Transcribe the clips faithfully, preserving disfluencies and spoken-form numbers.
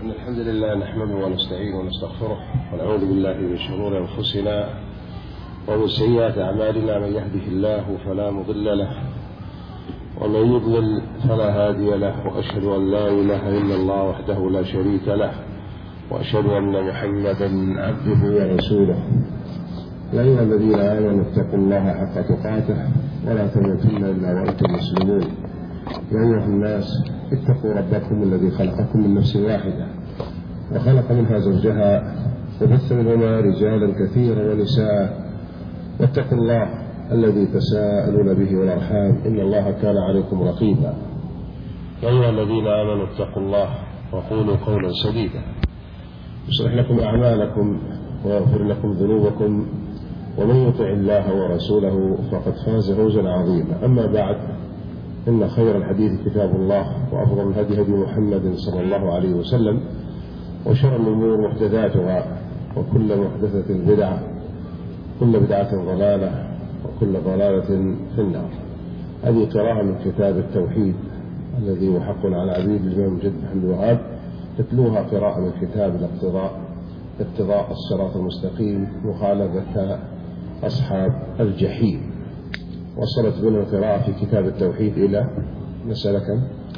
إن الحمد لله نحمده ونستعينه ونستغفره ونعوذ بالله من شرور أنفسنا ومن سيئات أعمالنا. من يهده الله فلا مضل له ومن يضلل فلا هادي له، وأشهد أن لا إله إلا الله وحده لا شريك له، وأشهد أن محمدا عبده ورسوله. يا أيها الذين آمنوا اتقوا الله حق تقاته ولا تموتن إلا وأنتم مسلمون. يا أيها الناس اتقوا ربكم الذي خلقكم من نفس واحدة وخلق منها زوجها وبث منهما رجالا كثيرا ونساء، واتقوا الله الذي تساءلون به والأرحام إن الله كان عليكم رقيبا. يا أيها الذين آمنوا اتقوا الله وقولوا قولا سديدا يصلح لكم أعمالكم ويغفر لكم ذنوبكم، ومن يطع الله ورسوله فقد فاز فوزا عظيما. أما بعد، إن خير الحديث كتاب الله، وأفضل الهدي هدي محمد صلى الله عليه وسلم، وشر الأمور محدثاتها، وكل محدثة بدعة، كل بدعة ضلالة، وكل ضلالة في النار. هذه قراءة من كتاب التوحيد الذي هو حق على عبيد الإمام جد محمد الوهاب، تتلوها قراءة من كتاب الاقتضاء اقتضاء الصراط المستقيم مخالفة أصحاب الجحيم. وصلت بنا القراءة في كتاب التوحيد إلى مسألة كم؟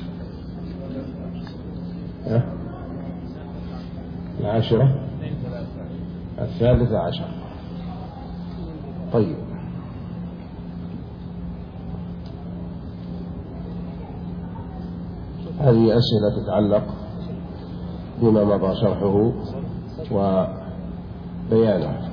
أه؟ العاشرة الثالثة عشر. طيب، هذه أسئلة تتعلق بما مضى شرحه وبيانه.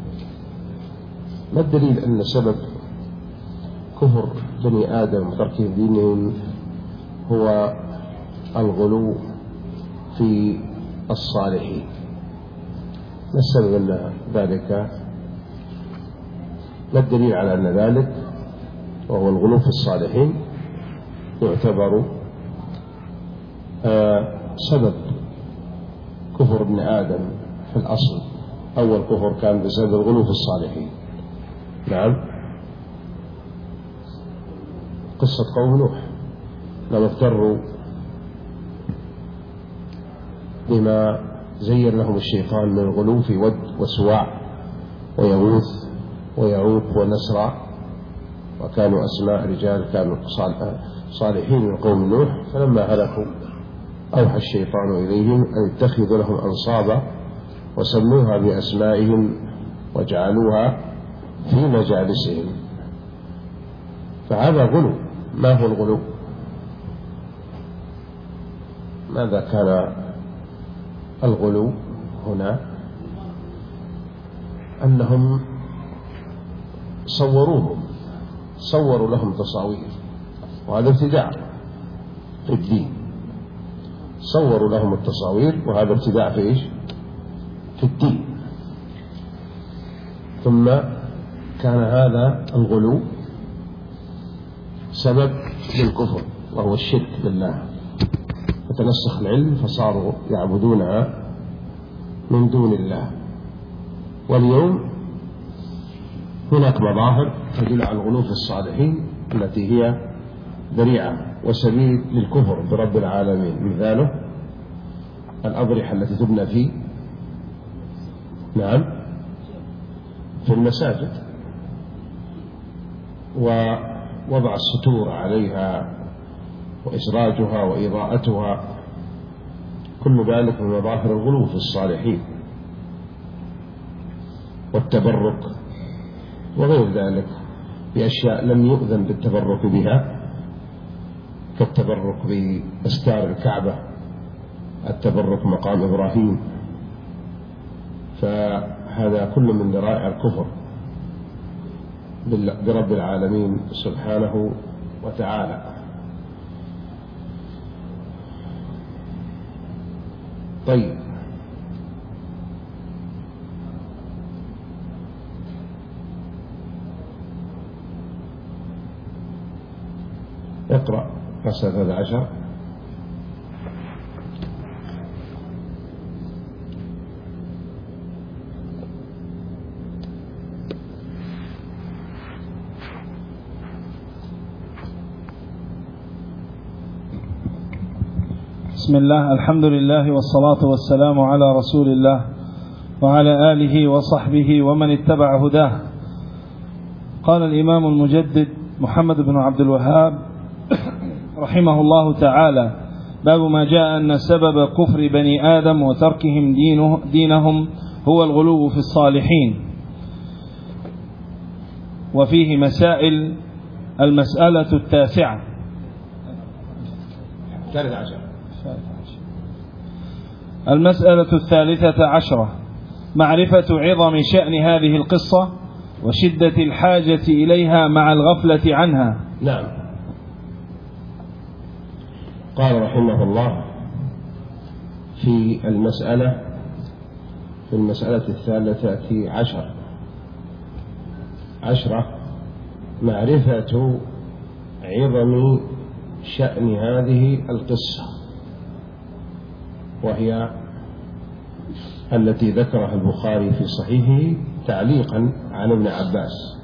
ما الدليل أن سبب كفر بني آدم وتركهم دينهم هو الغلو في الصالحين؟ ما السبب أن ذلك؟ ما الدليل على أن ذلك وهو الغلو في الصالحين يعتبر آه سبب كفر ابن آدم في الأصل؟ أول كفر كان بسبب الغلو في الصالحين. نعم، قصة قوم نوح لما اغتروا بما زين لهم الشيطان من الغلو في ود وسواع ويغوث ويعوق ونسرع، وكانوا أسماء رجال كانوا صالحين من قوم نوح. فلما هلكوا أوحى الشيطان إليهم أن اتخذوا لهم أنصابا وسموها بأسمائهم وجعلوها في مجالسهم، فهذا غلو. ما هو الغلو؟ ماذا كان الغلو هنا؟ أنهم صوروهم صوروا لهم تصاوير، وهذا ابتداع في الدين. صوروا لهم التصاوير وهذا ابتداع في إيش؟ في الدين. ثم كان هذا الغلو سبب للكفر وهو الشرك بالله، فتنسخ العلم فصاروا يعبدونها من دون الله. واليوم هناك مظاهر تدل على الغلو في الصالحين التي هي ذريعة وسبيل للكفر برب العالمين. مثاله الأضرحة التي تبنى في نعم في المساجد، ووضع الستور عليها وإسراجها وإضاءتها، كل ذلك من مظاهر الغلو في الصالحين. والتبرك وغير ذلك بأشياء لم يؤذن بالتبرك بها، كالتبرك بأستار الكعبة، التبرك مقام إبراهيم. فهذا كل من ذرائع الكفر برب العالمين سبحانه وتعالى. طيب، اقرأ مسألة الثالثة عشر. بسم الله، الحمد لله والصلاة والسلام على رسول الله وعلى آله وصحبه ومن اتبع هداه. قال الإمام المجدد محمد بن عبد الوهاب رحمه الله تعالى: باب ما جاء أن سبب كفر بني آدم وتركهم دينه دينهم هو الغلو في الصالحين. وفيه مسائل. المسألة التاسعة المسألة الثالثة عشرة: معرفة عظم شأن هذه القصة وشدة الحاجة إليها مع الغفلة عنها. نعم. قال رحمه الله في المسألة في المسألة الثالثة عشر عشرة معرفة عظم شأن هذه القصة، وهي التي ذكرها البخاري في صحيحه تعليقا عن ابن عباس،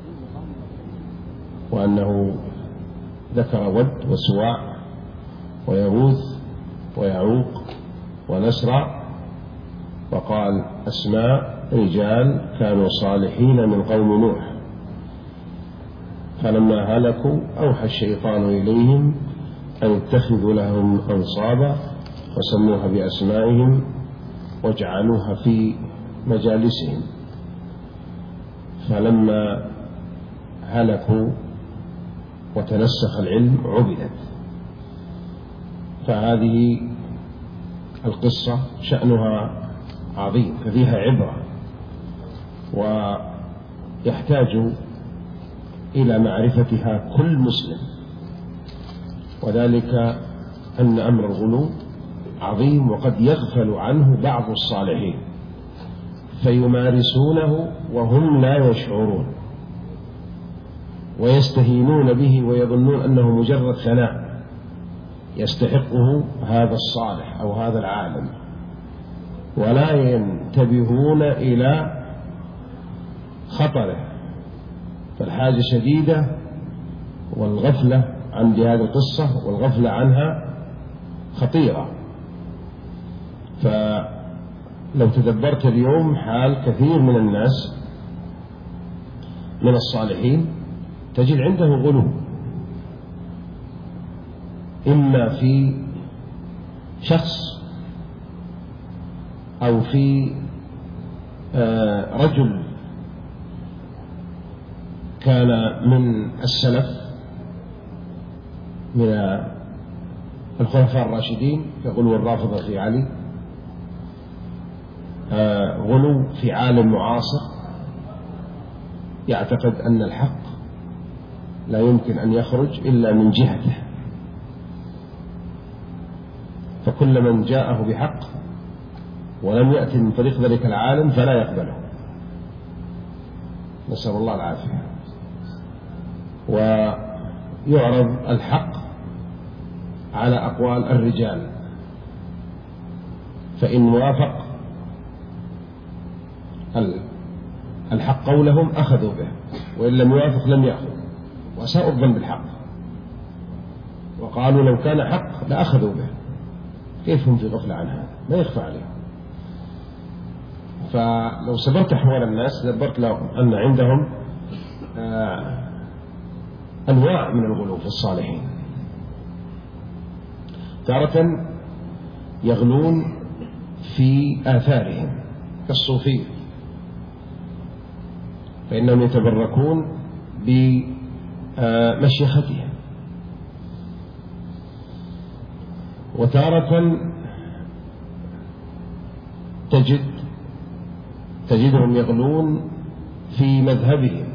وأنه ذكر ود وسواع ويغوث ويعوق ونسرع، وقال أسماء رجال كانوا صالحين من قوم نوح، فلما هلكوا أوحى الشيطان إليهم أن اتخذوا لهم أنصابا وسموها بأسمائهم واجعلوها في مجالسهم، فلما هلكوا وتنسخ العلم عبدت. فهذه القصة شأنها عظيم، ففيها عبرة، ويحتاج إلى معرفتها كل مسلم، وذلك أن أمر الغلو عظيم، وقد يغفل عنه بعض الصالحين فيمارسونه وهم لا يشعرون، ويستهينون به ويظنون أنه مجرد ثناء يستحقه هذا الصالح أو هذا العالم، ولا ينتبهون إلى خطره. فالحاجة شديدة، والغفلة عن هذه القصة والغفلة عنها خطيرة. فلو تدبرت اليوم حال كثير من الناس من الصالحين تجد عنده غلو، إما في شخص أو في رجل كان من السلف من الخلفاء الراشدين كغلو الرافضة في علي، غلو في عالم معاصر يعتقد أن الحق لا يمكن أن يخرج إلا من جهته، فكل من جاءه بحق ولم يأتي من طريق ذلك العالم فلا يقبله، نسأل الله العافية. ويعرض الحق على أقوال الرجال، فإن وافق الحق قولهم أخذوا به، وإن لم يوافق لم يأخذوا، وساءوا الظن بالحق، وقالوا لو كان حق لأخذوا به. كيف هم في غفلة عن هذا؟ ما يخفى عليهم. فلو سبرت أحوال الناس دبرت لهم أن عندهم آه أنواع من الغلو في الصالحين. تارة يغلون في آثارهم كالصوفية، فإنهم يتبركون بمشيختهم. وتارة تجد تجدهم يغلون في مذهبهم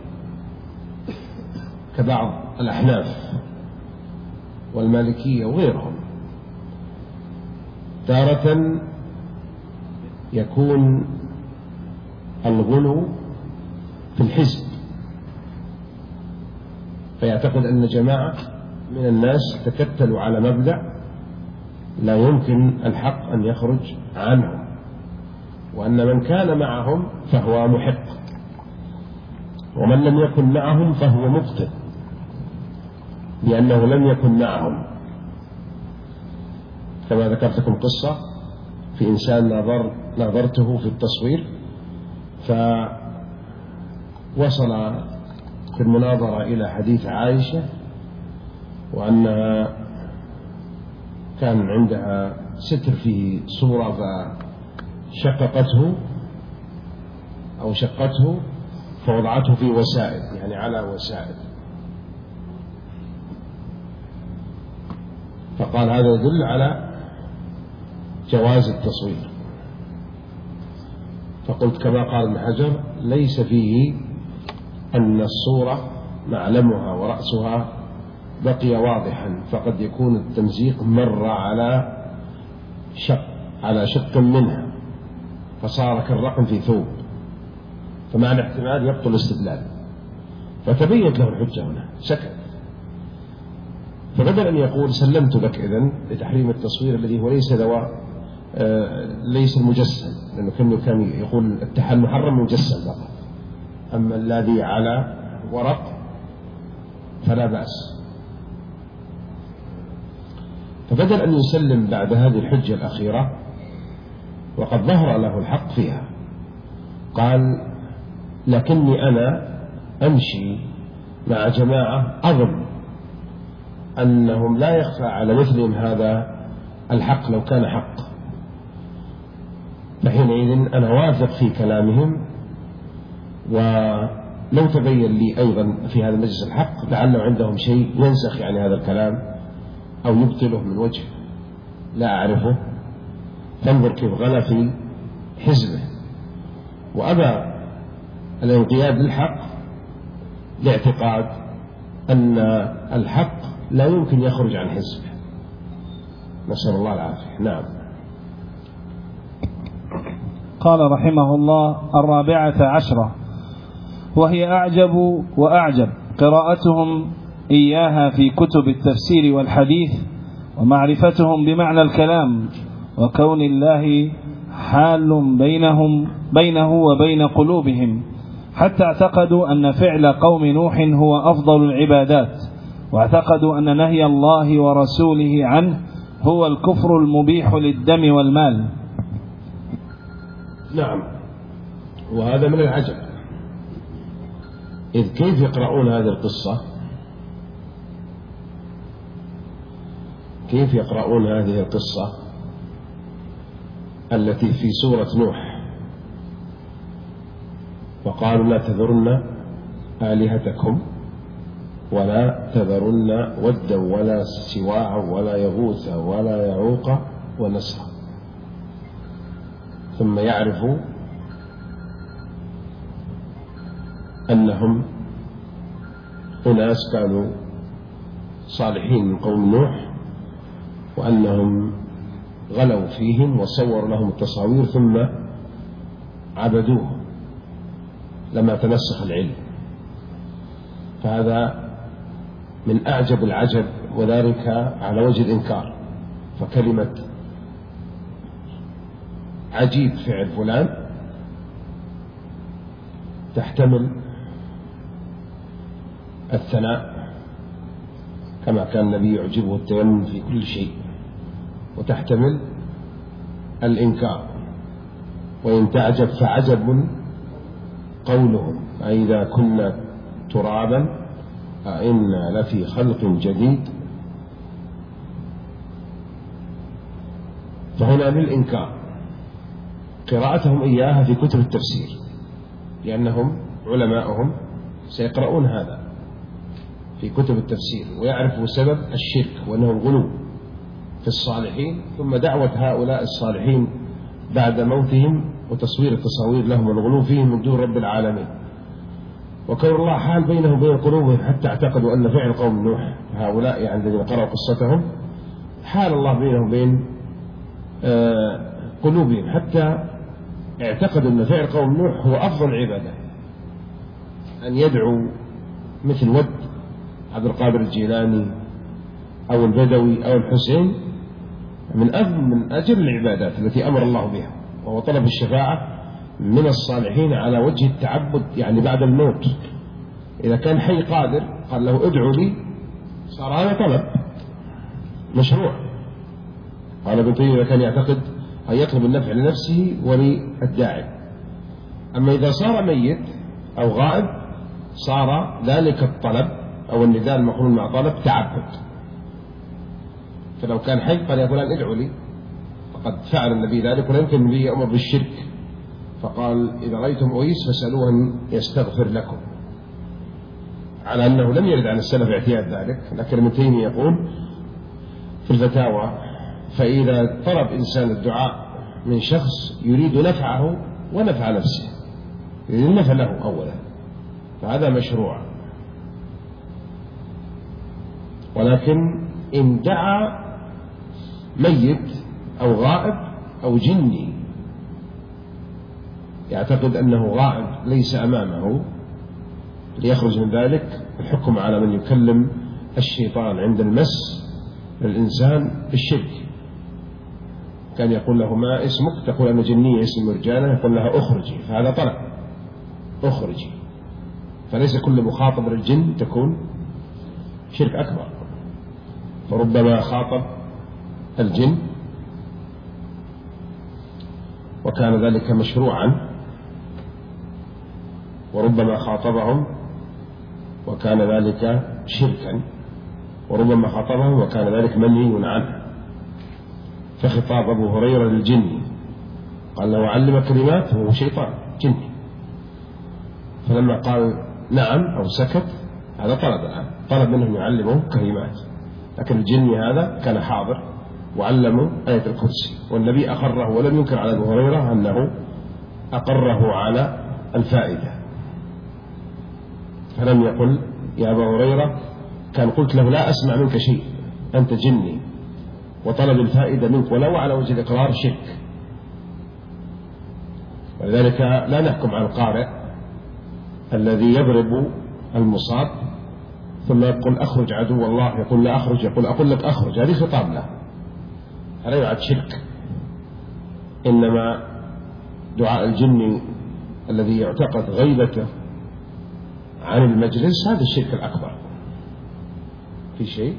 كبعض الأحناف والمالكية وغيرهم. تارة يكون الغلو في الحزب، فيعتقد أن جماعة من الناس تكتلوا على مبدأ لا يمكن الحق أن يخرج عنهم، وأن من كان معهم فهو محق، ومن لم يكن معهم فهو مبطل لأنه لم يكن معهم. كما ذكرت لكم قصة في إنسان نظر نظرته في التصوير فوصل في المناظرة إلى حديث عائشة وأنها كان عندها ستر فيه صورة فشققته أو شقته فوضعته في وسائد، يعني على وسائد، فقال هذا يدل على جواز التصوير. فقلت كما قال ابن حجر ليس فيه أن الصورة معلمها ورأسها بقي واضحا، فقد يكون التمزيق مر على شق على شق منها فصار كالرقم في ثوب، فمع الاحتمال يبطل الاستدلال. فتبينت له الحجة هنا، سكت. فبدل أن يقول سلمت لك إذن لتحريم التصوير الذي هو ليس دواء آه ليس المجسم، لأنه كان كان يقول التحل محرم مجسم فقط، أما الذي على ورق فلا بأس. فبدل أن يسلم بعد هذه الحجة الأخيرة وقد ظهر له الحق فيها، قال لكني أنا أمشي مع جماعة أظن أنهم لا يخفى على مثلهم هذا الحق لو كان حق، فحينئذ أنا واثق في كلامهم، ولو تبين لي أيضا في هذا المجلس الحق لعله عندهم شيء ينسخ يعني هذا الكلام أو يبطله من وجه لا أعرفه. تنظر كيف غلا في حزبه وأبى الانقياد للحق لاعتقاد أن الحق لا يمكن يخرج عن حزبه، نسأل الله العافية. نعم. قال رحمه الله: الرابعة عشرة، وهي أعجب وأعجب قراءتهم إياها في كتب التفسير والحديث، ومعرفتهم بمعنى الكلام، وكون الله حال بينهم بينه وبين قلوبهم، حتى اعتقدوا أن فعل قوم نوح هو أفضل العبادات، واعتقدوا أن نهي الله ورسوله عنه هو الكفر المبيح للدم والمال. نعم، وهذا من العجب، إذ كيف يقرؤون هذه القصة، كيف يقرؤون هذه القصة التي في سورة نوح، وقالوا لا تذرن آلهتكم ولا تذرن ودا ولا سواعا ولا يغوث ولا يعوق ونسرا، ثم يعرفوا أنهم أناس كانوا صالحين من قوم نوح، وأنهم غلوا فيهم وصوروا لهم التصاوير ثم عبدوه لما تنسخ العلم. فهذا من أعجب العجب، وذلك على وجه الإنكار. فكلمة عجيب فعل فلان تحتمل الثناء كما كان النبي يعجبه التيمم في كل شيء، وتحتمل الإنكار. وإن تعجب فعجب قولهم أئذا كنا ترابا أئنا لفي خلق جديد، فهنا للإنكار قراءتهم إياها في كتب التفسير، لأنهم علماءهم سيقرؤون هذا في كتب التفسير ويعرفوا سبب الشرك وأنه الغلو في الصالحين، ثم دعوة هؤلاء الصالحين بعد موتهم وتصوير التصاوير لهم والغلو فيهم من دون رب العالمين، وكون الله حال بينهم وبين قلوبهم حتى اعتقدوا أن فعل قوم نوح هؤلاء يعني الذين قرأوا قصتهم حال الله بينهم وبين آه قلوبهم حتى اعتقدوا أن فعل قوم نوح هو أفضل عبادة، أن يدعو مثل ود عبد القادر الجيلاني أو البدوي أو الحسين من أجل من أجل العبادات التي أمر الله بها، وهو طلب الشفاعة من الصالحين على وجه التعبد، يعني بعد الموت. إذا كان حي قادر قال له ادعو لي، صار هذا طلب مشروع. قال ابن تيمية كان يعتقد أن يطلب النفع لنفسه وللداعي. أما إذا صار ميت أو غائب صار ذلك الطلب أو النداء المقرون مع طلب تعبد. فلو كان حي قال يا فلان ادعو لي، فقد فعل النبي ذلك ولا يمكن لي أمر بالشرك، فقال إذا رأيتم أويس فاسألوه أن يستغفر لكم، على أنه لم يرد عن السلف اعتياد ذلك. لكن ابن تيمية يقول في الفتاوى فإذا طلب إنسان الدعاء من شخص يريد نفعه ونفع نفسه، يريد النفع له أولا، فهذا مشروع. ولكن إن دعا ميت أو غائب أو جني يعتقد أنه غائب ليس أمامه ليخرج من ذلك، الحكم على من يكلم الشيطان عند المس للإنسان بالشرك. كان يقول له ما اسمك، تقول أنا جنية اسم مرجانة، يقول لها أخرجي، فهذا طلب أخرجي. فليس كل مخاطب للجن تكون شرك أكبر، فربما خاطب الجن وكان ذلك مشروعا، وربما خاطبهم وكان ذلك شركا، وربما خاطبهم وكان ذلك منهي عنه. فخطاب أبو هريرة للجن قال له علم كلمات وهو شيطان جني، فلما قال نعم أو سكت هذا طلب الآن، طلب منهم يعلمه كلمات. لكن الجني هذا كان حاضر وعلمه آية الكرسي، والنبي أقره ولم ينكر على أبو هريرة أنه أقره على الفائدة، فلم يقل يا أبا هريرة، كان قلت له لا أسمع منك شيء أنت جني، وطلب الفائدة منك ولو على وجه الإقرار شرك. ولذلك لا نحكم على القارئ الذي يضرب المصاب ثم يقول أخرج عدو الله، يقول لا أخرج، يقول أقول لك أخرج، هذه خطاب له، هذا يعد شرك. إنما دعاء الجن الذي يعتقد غيبته عن المجلس هذا الشرك الأكبر. في شيء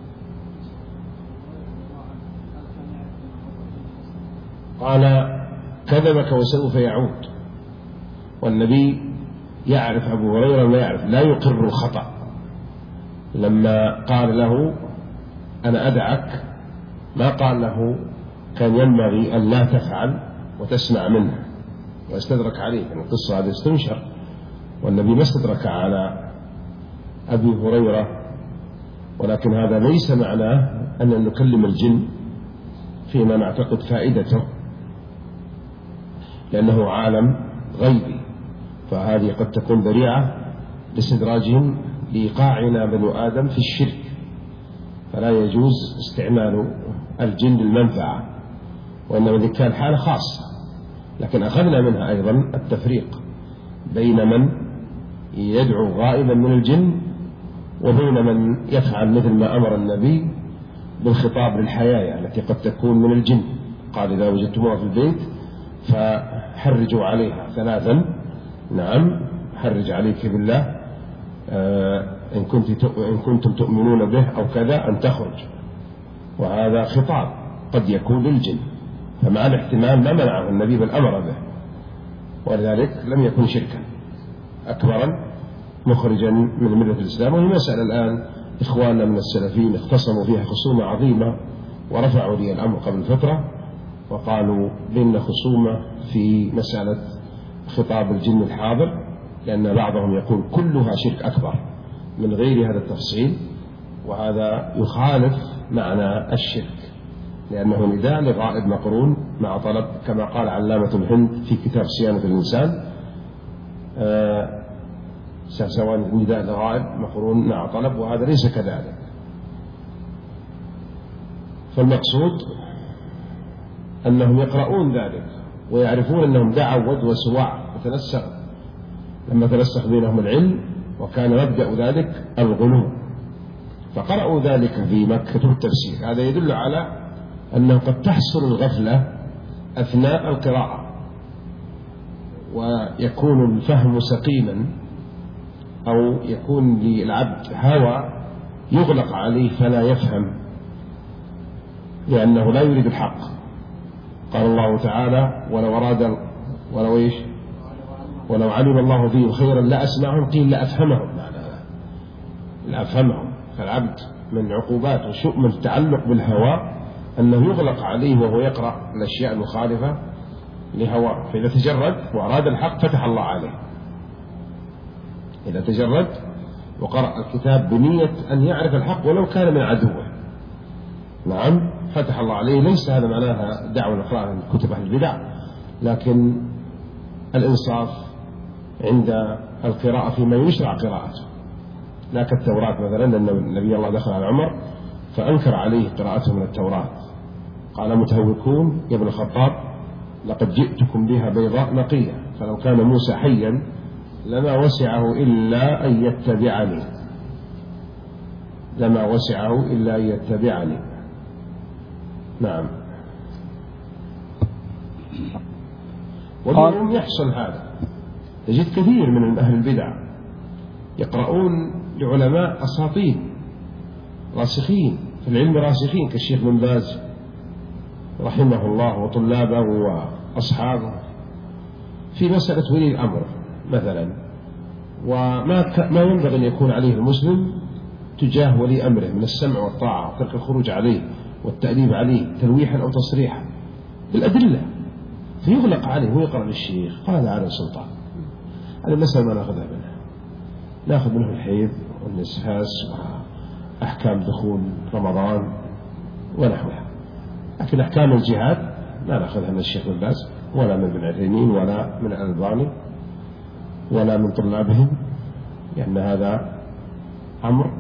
قال كذبك وسوف يعود، والنبي يعرف أبو هريرة لا يعرف، لا يقر الخطأ. لما قال له أنا أدعك ما قال له كان ينبغي أن لا تفعل وتسمع منه واستدرك عليه، يعني القصة هذه استنشر، والنبي ما استدرك على أبي هريرة. ولكن هذا ليس معناه أن نكلم الجن فيما نعتقد فائدته، لأنه عالم غيبي، فهذه قد تكون ذريعة لاستدراجهم لإيقاعنا بنو آدم في الشرك، فلا يجوز استعمال الجن للمنفعة، وإنما ذي كان حالة خاصة. لكن أخذنا منها أيضا التفريق بين من يدعو غائبا من الجن وبين من يفعل مثل ما أمر النبي بالخطاب للحياة التي قد تكون من الجن. قال إذا وجدتموها في البيت فحرجوا عليها ثلاثا، نعم حرج عليك بالله آه إن, كنت إن كنتم تؤمنون به أو كذا أن تخرج، وهذا خطاب قد يكون للجن، فمع الاحتمال ما منعه النبي بل أمر به، ولذلك لم يكن شركا أكبرا مخرجا من ملة الإسلام. وهي مسألة الآن إخواننا من السلفيين اختصموا فيها خصومة عظيمة، ورفعوا لي الأمر قبل فترة وقالوا بأن خصومة في مسألة خطاب الجن الحاضر، لأن بعضهم يقول كلها شرك أكبر من غير هذا التفصيل، وهذا يخالف معنى الشرك، لأنه نداء لغائب مقرون مع طلب، كما قال علامة الهند في كتاب صيانة الإنسان آه سواء نداء لغائب مقرون مع طلب، وهذا ليس كذلك. فالمقصود أنهم يقرؤون ذلك ويعرفون أنهم دعوا ود وسواع وتنسق، لما تنسق بينهم العلم، وكان مبدأ ذلك الغلو، فقرأوا ذلك في مكتوب التفسير. هذا يدل على أنه قد تحصل الغفلة أثناء القراءة، ويكون الفهم سقيما، أو يكون للعبد هوى يغلق عليه فلا يفهم لأنه لا يريد الحق. قال الله تعالى ولو أراد ولو إيش ولو علم الله فيهم خيرا لأسمعهم قيل لأفهمهم لأفهمهم. فالعبد من عقوبات وشؤم التعلق بالهوى أنه يغلق عليه وهو يقرأ الأشياء المخالفة لهواه، فإذا تجرد وأراد الحق فتح الله عليه. إذا تجرد وقرأ الكتاب بنية أن يعرف الحق ولو كان من عدوه، نعم، فتح الله عليه. ليس هذا معناها دعوة نقرأ كتب أهل البدع، لكن الإنصاف عند القراءة فيما يشرع قراءته، لا كالتوراة مثلا، لأن النبي الله دخل على عمر فأنكر عليه قراءته من التوراة، قال متهوكون يا ابن الخطاب لقد جئتكم بها بيضاء نقية، فلو كان موسى حيا لما وسعه إلا أن يتبعني لما وسعه إلا أن يتبعني. نعم. واليوم يحصل هذا، تجد كثير من أهل البدع يقرؤون لعلماء أساطين راسخين في العلم، راسخين كالشيخ بن باز رحمه الله وطلابه وأصحابه في مسألة ولي الأمر مثلا، وما ما ينبغي أن يكون عليه المسلم تجاه ولي أمره من السمع والطاعة وترك الخروج عليه والتأديب عليه تلويحا أو تصريحا بالأدلة، فيغلق عليه ويقرأ للشيخ قال على سلطان. هذا المسألة ما نأخذها منه، نأخذ منه الحيض والنسفاس وأحكام دخول رمضان ونحوها، لكن أحكام الجهاد لا نأخذها من الشيخ بن باز ولا من ابن عثيمين ولا من الألباني ولا من طلابهم، لأن هذا أمر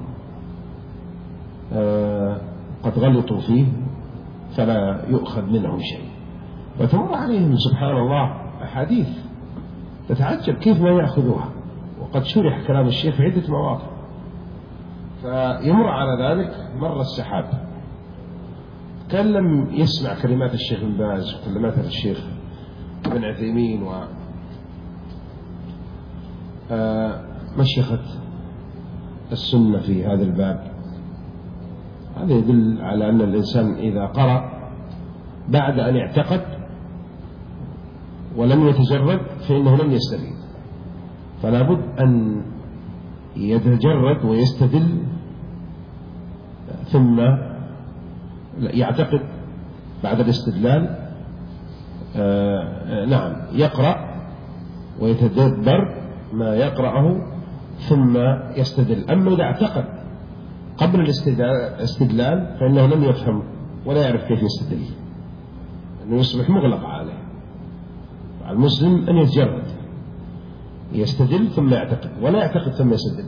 آه قد غلطوا فيه فلا يؤخذ منهم شيء. وتمر عليهم سبحان الله أحاديث تتعجب كيف ما يأخذوها، وقد شرح كلام الشيخ في عدة مواقع، فيمر على ذلك مر السحاب. كان لم يسمع كلمات الشيخ بن باز وكلمات الشيخ ابن عثيمين و مشيخة السنة في هذا الباب. هذا يدل على أن الإنسان إذا قرأ بعد أن اعتقد ولم يتجرد فإنه لم يستفيد، فلا بد أن يتجرد ويستدل ثم يعتقد بعد الاستدلال. آه نعم، يقرأ ويتدبر ما يقرأه ثم يستدل. أما إذا اعتقد قبل الاستدلال فإنه لم يفهم ولا يعرف كيف يستدل، أنه يصبح مغلق عليه. المسلم أن يتجرد يستدل ثم يعتقد، ولا يعتقد ثم يستدل.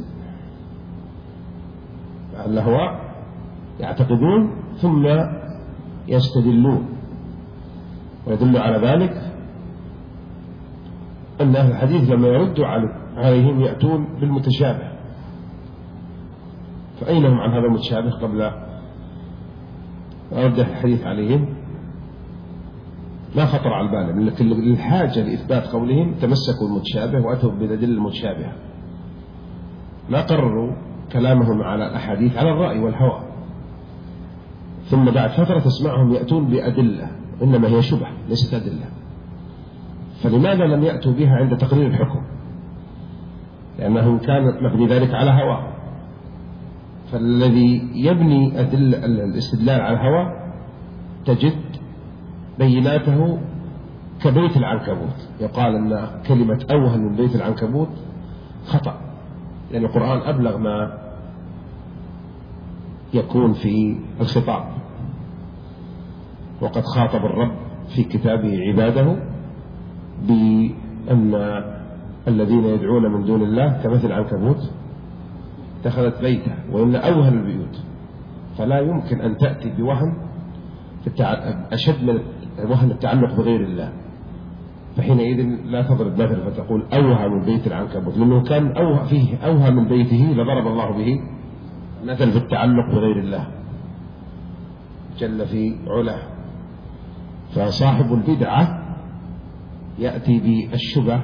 الهواء يعتقدون ثم يستدلون، ويدل على ذلك أن أهل الحديث لما يردوا عليهم يأتون بالمتشابه. فأين هم عن هذا المتشابه قبل أرد الحديث عليهم؟ لا خطر على البال، لكن للحاجة لإثبات قولهم تمسكوا المتشابه وأتوا بالأدلة المتشابهة، ما قرروا كلامهم على الأحاديث على الرأي والهوى. ثم بعد فترة تسمعهم يأتون بأدلة إنما هي شبه ليست أدلة. فلماذا لم يأتوا بها عند تقرير الحكم؟ لأنهم كان مبني ذلك على هوى. فالذي يبني أدل الاستدلال على الهوى تجد بيناته كبيت العنكبوت. يقال أن كلمة أوهن من بيت العنكبوت خطأ، لأن القرآن أبلغ ما يكون في الخطاب، وقد خاطب الرب في كتابه عباده بأن الذين يدعون من دون الله كمثل العنكبوت اتخذت بيته وإن أوهن البيوت. فلا يمكن أن تأتي بوهن أشد من وهن التعلق بغير الله، فحينئذ لا تضرب مثل فتقول أوهى من بيت العنكبوت، لأنه كان أوهى فيه أوهى من بيته لضرب الله به مثل في التعلق بغير الله جل في علاه. فصاحب البدعة يأتي بالشبه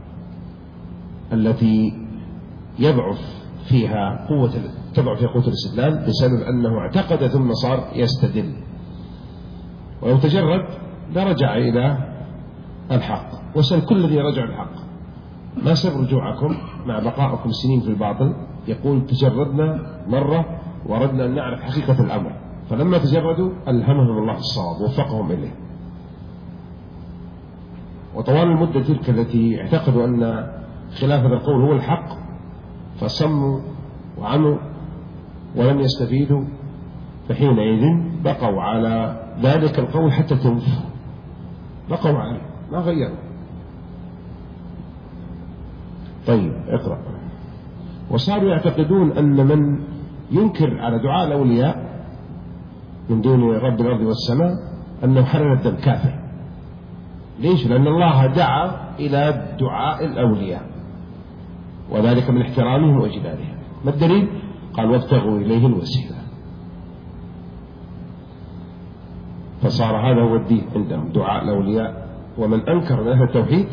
التي يضعف فيها قوة تضعف فيها قوة الاستدلال بسبب أنه اعتقد ثم صار يستدل. ولو تجرد لرجع إلى الحق. وسل كل الذي رجع الحق ما سبب رجوعكم مع بقائكم سنين في الباطل؟ يقول تجردنا مرة وردنا أن نعرف حقيقة الأمر، فلما تجردوا ألهمهم الله الصواب ووفقهم إليه. وطوال المدة تلك التي اعتقدوا أن خلاف هذا القول هو الحق فصموا وعموا ولم يستفيدوا، فحينئذ بقوا على ذلك القول حتى توفوا، بقوا عليه ما غيروا. طيب اقرأ. وصاروا يعتقدون أن من ينكر على دعاء الأولياء من دون رب الأرض والسماء أنه حلل الدم كافر. ليش؟ لأن الله دعا إلى دعاء الأولياء وذلك من احترامهم وإجلالهم. ما الدليل؟ قال وابتغوا إليه الوسيلة. فصار هذا هو الدين عندهم، دعاء الأولياء. ومن أنكر من أهل التوحيد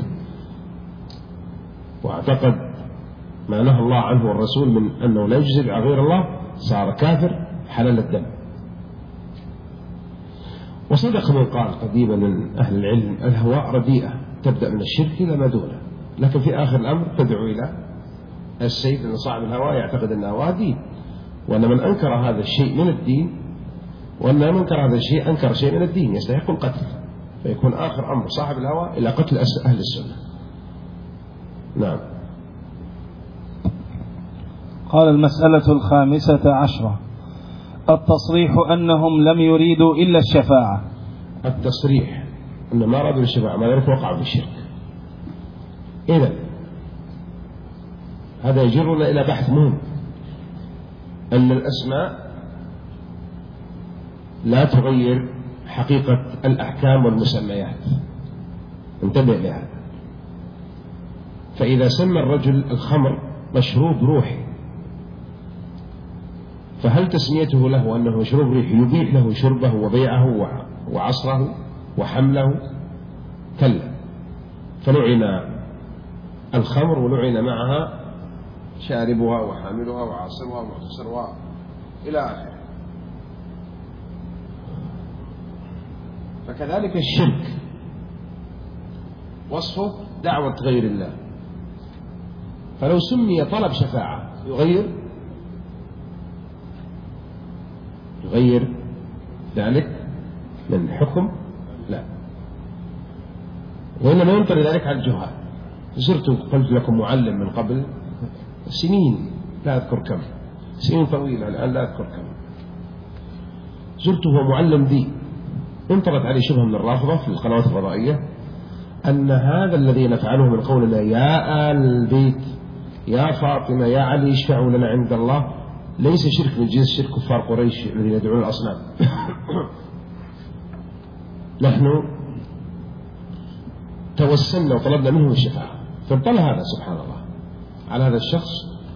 واعتقد ما نهى الله عنه والرسول من أنه لا يجزي على غير الله صار كافر حلال الدم. وصدق من قال قديما من أهل العلم الهواء رديئة تبدأ من الشرك إلى ما دونه، لكن في آخر الأمر تدعو إلى السيد. أن صاحب الهواء يعتقد أن الهواء دين، وأن من أنكر هذا الشيء من الدين، وأن من أنكر هذا الشيء أنكر شيء من الدين يستحق القتل، فيكون آخر أمر صاحب الهواء إلى قتل أهل السنة. نعم. قال المسألة الخامسة عشرة التصريح أنهم لم يريدوا إلا الشفاعة. التصريح أن ما أرادوا الشفاعة ما ذلك وقعوا في الشرك. إذن هذا يجرنا إلى بحث مهم، أن الأسماء لا تغير حقيقة الأحكام والمسميات، انتبه لهذا. فإذا سمى الرجل الخمر مشروب روحي، فهل تسميته له أنه مشروب روحي يبيح له شربه وبيعه وعصره وحمله؟ كلا. فلعن الخمر ولعن معها شاربها وحاملها وعاصرها ومعتصرها إلى آخره. فكذلك الشرك وصفه دعوة غير الله، فلو سمي طلب شفاعة يغير يغير ذلك من حكم؟ لا، وإنما ينطر ذلك على الجهال. زرت قلت لكم معلم من قبل سنين لا أذكر كم، سنين طويلة الآن لا أذكر كم، زرته هو معلم دين. انطرت عليه شبهة من الرافضة في القنوات الفضائية أن هذا الذي نفعله من قولنا يا آل البيت يا فاطمة يا علي اشفعوا لنا عند الله ليس شرك من جنس شرك كفار قريش الذين يدعون الأصنام. نحن توسلنا وطلبنا منهم الشفاعة، فانطلى هذا سبحان الله على هذا الشخص.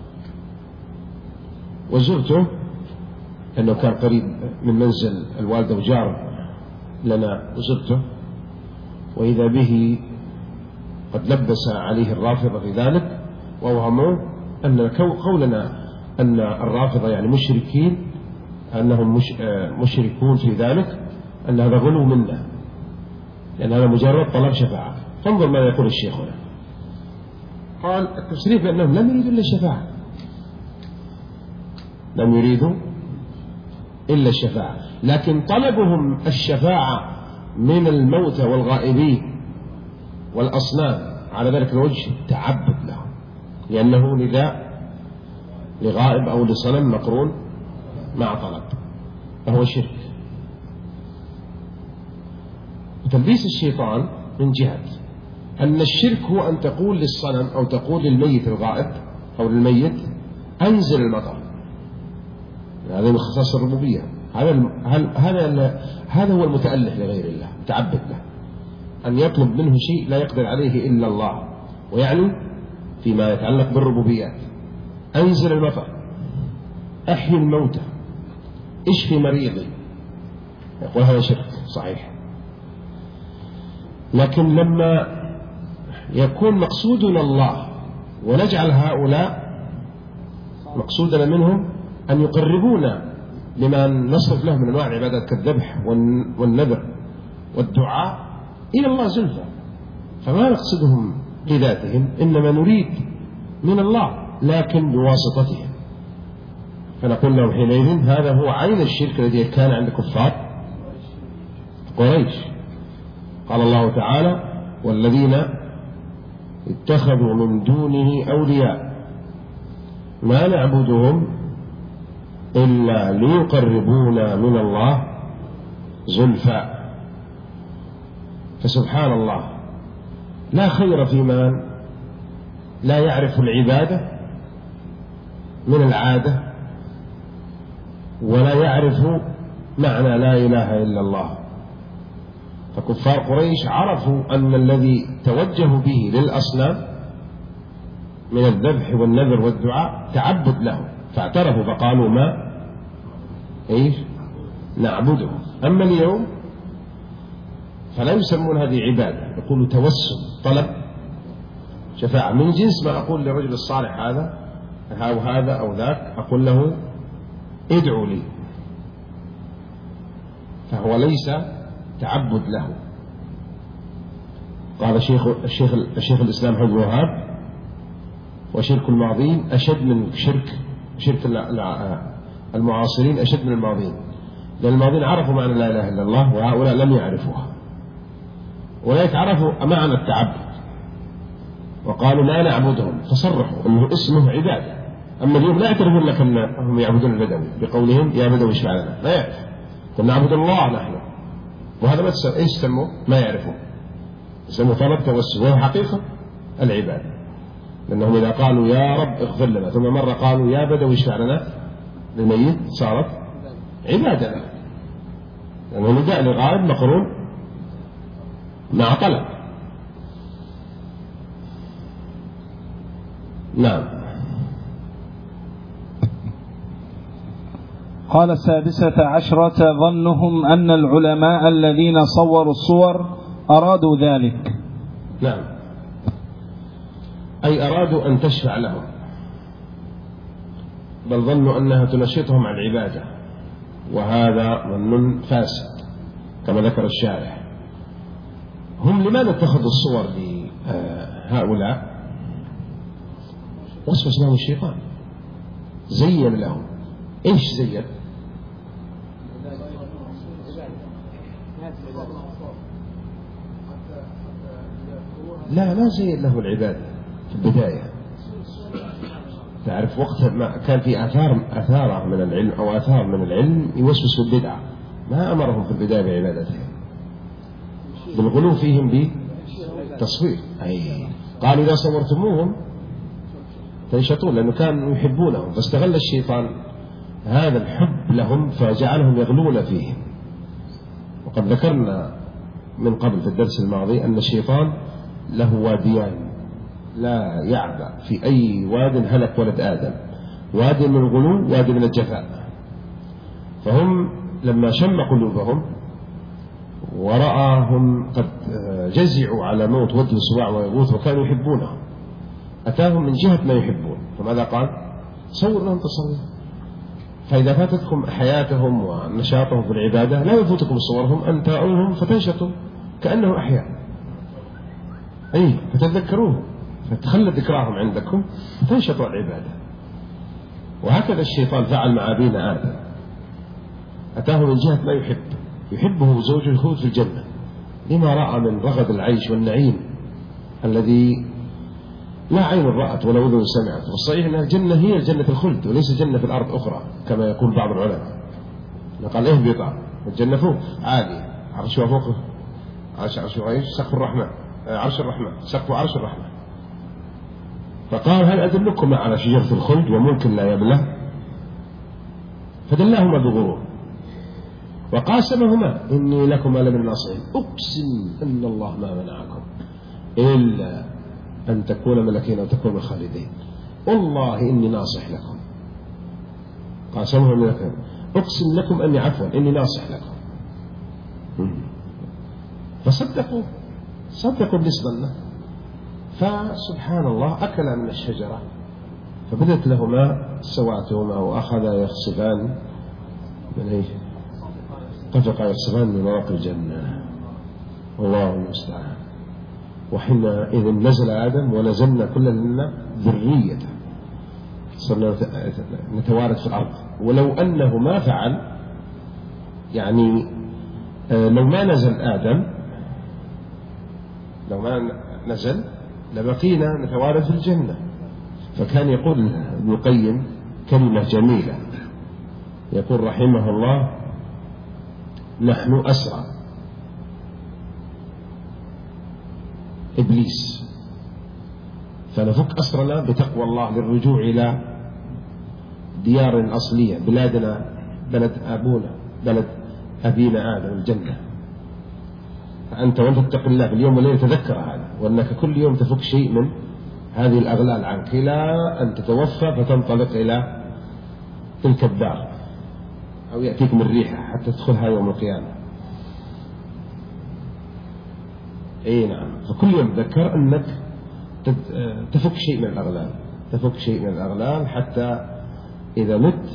وزرته لأنه كان قريب من منزل الوالدة وجاره لنا، وزرته وإذا به قد لبس عليه الرافضة في ذلك ووهموه أن قولنا أن الرافضة يعني مشركين، أنهم مش مشركون في ذلك، أن هذا غلو منا، لأن هذا مجرد طلب شفاعة. فانظر ماذا يقول الشيخ هنا. قال التصريح بأنهم لم يريدوا إلا الشفاعة، لم يريدوا إلا الشفاعة، لكن طلبهم الشفاعة من الموتى والغائبين والأصنام على ذلك الوجه تعبد لهم، لأنه نداء لغائب أو لصنم مقرون مع طلب، فهو شرك. وتلبيس الشيطان من جهة أن الشرك هو أن تقول للصنم أو تقول للميت الغائب أو للميت أنزل المطر، هذا من خصائص الربوبية. هذا هذا هذا هو المتأله لغير الله، متعبد له، أن يطلب منه شيء لا يقدر عليه إلا الله، ويعني فيما يتعلق بالربوبيات أنزل المطر، أحيي الموتى، اشفي مريضي، يقول هذا شرك صحيح. لكن لما يكون مقصودنا الله ونجعل هؤلاء مقصودنا منهم أن يقربونا لما نصرف لهم من أنواع العبادات كالذبح والنذر والدعاء إلى الله زلفى، فما نقصدهم لذاتهم، إنما نريد من الله لكن بواسطتهم. فنقول لهم حينئذ هذا هو عين الشرك الذي كان عند كفار قريش. قال الله تعالى: والذين اتخذوا من دونه أولياء ما نعبدهم إلا ليقربونا من الله زلفى. فسبحان الله، لا خير في من لا يعرف العبادة من العادة ولا يعرف معنى لا إله إلا الله. فكفار قريش عرفوا أن الذي توجهوا به للأصنام من الذبح والنذر والدعاء تعبد له، فاعترفوا فقالوا: ما إيش نعبده. أما اليوم فلا يسمون هذه عبادة، يقولوا توسل، طلب شفاعة، من جنس ما أقول للرجل الصالح هذا أو هذا أو ذاك، أقول له: ادعوا لي، فهو ليس تعبد له. قال الشيخ الشيخ الشيخ الإسلام حفظه الوهاب: وشرك الماضين أشد من شرك شرك المعاصرين، أشد من الماضين، لأن الماضين عرفوا معنى لا إله إلا الله وهؤلاء لم يعرفوها، ولا يتعرفوا معنى التعبد، وقالوا لا نعبدهم، فصرحوا أنه اسمه عبادة. أما اليوم لا يعترفون لك أنهم يعبدون البدوي بقولهم: يا بدوي اشفع لنا، لا يعرف، قلنا نعبد الله نحن، وهذا ما ايش سموه؟ ما يعرفون، يسموه طلب توسل، وهو حقيقة العبادة، لأنهم إذا قالوا يا رب اغفر لنا ثم مرة قالوا يا بدوي اشفع لنا للميت صارت عبادة له، لأنه نداء للغائب مقرون مع طلب. نعم. قال: السادسة عشرة: ظنهم أن العلماء الذين صوروا الصور أرادوا ذلك. نعم، أي أرادوا أن تشفع لهم، بل ظنوا أنها تنشطهم عن العبادة، وهذا ظن فاسد كما ذكر الشارح. هم لماذا اتخذوا الصور لهؤلاء؟ وسوس لهم الشيطان، زين لهم. إيش زين؟ لا لا زين له العبادة في البداية. تعرف وقت ما كان في آثار آثار من العلم أو آثار من العلم يوسوس البدعة، ما أمرهم في البداية بعبادتهم، بالغلو فيهم بتصوير. أي قالوا إذا صورتموهم تنشطون، لأنه كانوا يحبونهم، فاستغل الشيطان هذا الحب لهم فجعلهم يغلون فيهم. وقد ذكرنا من قبل في الدرس الماضي أن الشيطان له واديان لا يعبأ في أي واد هلك ولد آدم: وادي من الغلو، وادي من الجفاء. فهم لما شم قلوبهم ورآهم قد جزعوا على موت ود وسواع ويغوث وكانوا يحبونهم، أتاهم من جهة ما يحبون، فماذا قال؟ صور لهم تصور. فإذا فاتتكم حياتهم ونشاطهم في العبادة لا يفوتكم صورهم، أن ترونهم فتنشطوا كأنهم أحياء، أي فتذكروهم، فتخلد ذكراهم عندكم فتنشطوا العبادة. وهكذا الشيطان فعل مع أبينا آدم، أتاه من جهة ما يحب، يحبه زوجه الخلود في الجنة، لما رأى من رغد العيش والنعيم الذي لا عين رأت ولا أذن سمعت. والصحيح أن الجنة هي الجنة الخلد وليس جنة في الأرض أخرى كما يقول بعض العلماء. قال اهبطا، الجنة فوق عالية، عرشها فوق، عرش عرش ايش؟ سقف الرحمن، عرش الرحمن، سقف عرش الرحمن. فقال هل أدلكم على شجرة الخلد وملك لا يبلى؟ فدلاهما بغرور وقاسمهما إني لكما لمن الناصحين، أقسم أن الله ما منعكم إلا أن تكون ملكين أو تكونوا خالدين، والله إني ناصح لكم. قاسمهم لكم، أقسم لكم أني عفوا إني ناصح لكم. فصدقوا صدقوا بالنسبة لنا، فسبحان الله أكلا من الشجرة فبدت لهما سواتهما وأخذا يخصفان من إيه؟ طفقا يخصفان من ورق الجنة. الله المستعان. وحينئذ نزل آدم ونزلنا كلنا ذريته، صرنا نتوارث في الأرض. ولو أنه ما فعل، يعني لو ما نزل آدم، لو ما نزل لبقينا نتوارث في الجنة. فكان يقول ابن القيم كلمة جميلة، يقول رحمه الله: نحن أسرى إبليس، فنفك أسرنا بتقوى الله للرجوع إلى ديار أصلية، بلادنا، بلد أبونا، بلد أبينا آدم، الجنة. فأنت وأنت تتقي الله باليوم والليل تذكر هذا، وأنك كل يوم تفك شيء من هذه الأغلال عنك إلى أن تتوفى فتنطلق إلى تلك الدار، أو يأتيك من ريحة حتى تدخلها يوم القيامة. أي نعم. فكل يوم تذكر أنك تفك شيء من الأغلال، تفك شيء من الأغلال حتى إذا مت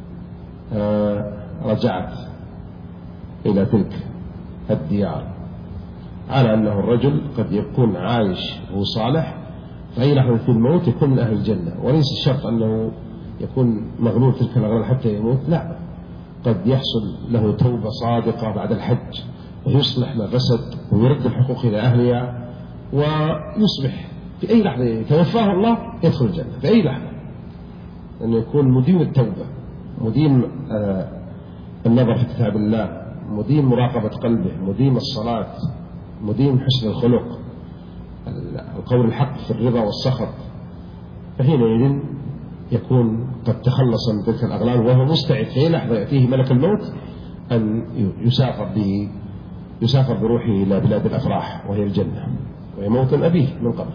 رجعت إلى تلك الديار. على أنه الرجل قد يكون عايش وهو صالح، فأي لحظة في الموت يكون من أهل الجنة، وليس الشرط أنه يكون مغلوب تلك الأغلال حتى يموت، لا، قد يحصل له توبة صادقة بعد الحج ويصلح ما فسد ويرد الحقوق إلى أهلها، ويصبح في أي لحظة يتوفاه الله يدخل الجنة في أي لحظة، أنه يكون مدين التوبة، مدين آه النظر في كتاب الله، مدين مراقبة قلبه، مدين الصلاة، مدين حسن الخلق، القول الحق في الرضا والسخط. فحينئذ يكون قد تخلص من تلك الأغلال وهو مستعد في لحظة يأتيه ملك الموت أن يسافر به يسافر بروحه إلى بلاد الأفراح وهي الجنة، وهي موت أبيه من قبل.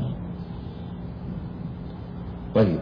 طيب.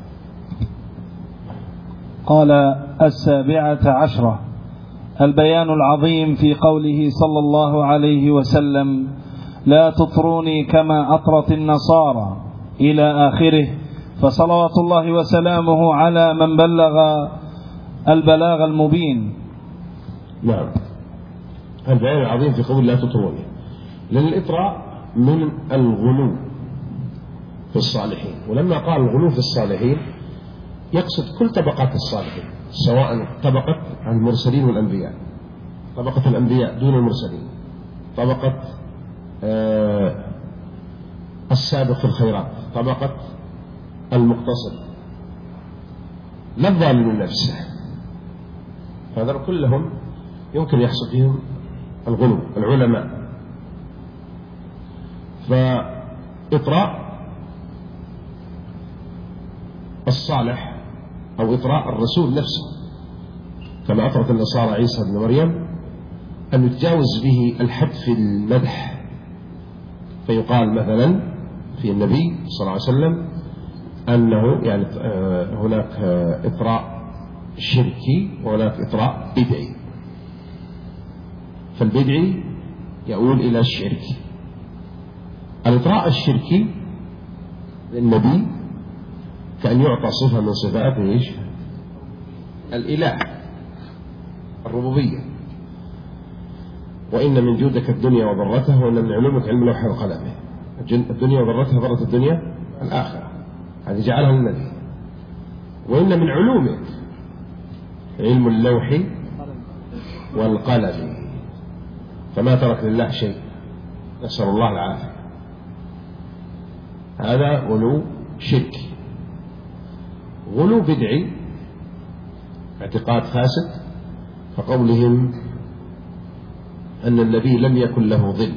قال: السابعة عشرة البيان العظيم في قوله صلى الله عليه وسلم: لا تطروني كما أطرت النصارى إلى آخره. فصلوات الله وسلامه على من بلغ البلاغ المبين. نعم. البيان العظيم في قول لا تطروني، لأن الإطراء من الغلو في الصالحين، ولما قال الغلو في الصالحين يقصد كل طبقات الصالحين، سواء طبقة المرسلين والأنبياء، طبقة الأنبياء دون المرسلين، طبقة آه السابق في الخيرات، طبقة المقتصد، لا الظالم من نفسه، هذا كلهم يمكن يحصل فيهم الغلو. العلماء، فإطراء الصالح أو إطراء الرسول نفسه كما أطرت النصارى عيسى بن مريم، أن يتجاوز به الحد في المدح، فيقال مثلا في النبي صلى الله عليه وسلم أنه يعني هناك إطراء شركي وهناك إطراء بدعي، فالبدعي يؤول إلى الشرك. الإطراء الشركي للنبي كأن يعطى صفة من صفات إيش؟ الإله، الربوبية. وإن من جودك الدنيا وضرتها، وإن من علومك علم اللوح والقلم. الدنيا وضرتها، ضرة الدنيا الآخرة، هذه جعلها النبي. وإن من علومك علم اللوح والقلم، فما ترك لله شيء، نسأل الله العافية. هذا غلو شركي. غلو بدعي اعتقاد فاسد، فقولهم أن النبي لم يكن له ظل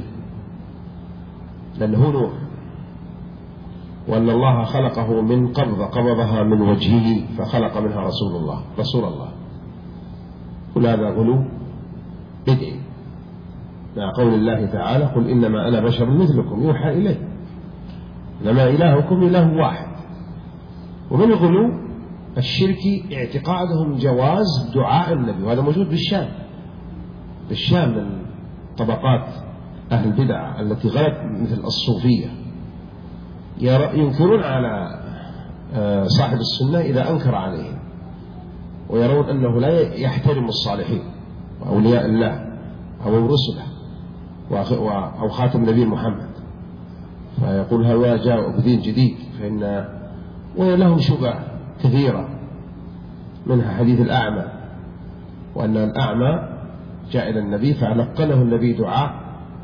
لأنه نور، وأن الله خلقه من قبضة قبضها من وجهه فخلق منها رسول الله رسول الله كل هذا غلو بدعي، مع قول الله تعالى: قل إنما أنا بشر مثلكم يوحى إلي، إنما إلهكم إله واحد. ومن الغلو الشركي اعتقادهم جواز دعاء النبي، وهذا موجود بالشام بالشام من طبقات أهل البدع التي غلت مثل الصوفية، ينكرون على صاحب السنة إذا أنكر عليهم، ويرون أنه لا يحترم الصالحين وأولياء الله أو رسله، أو خاتم النبي محمد، فيقول هؤلاء جاءوا بدين جديد، فإن ولهم شبه كثيرة، منها حديث الأعمى، وأن الأعمى جاء إلى النبي فلقنه النبي دعاء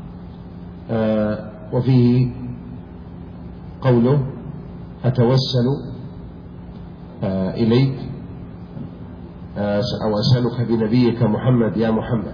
آه وفيه قوله أتوسل آه إليك آه أو أسألك بنبيك محمد يا محمد.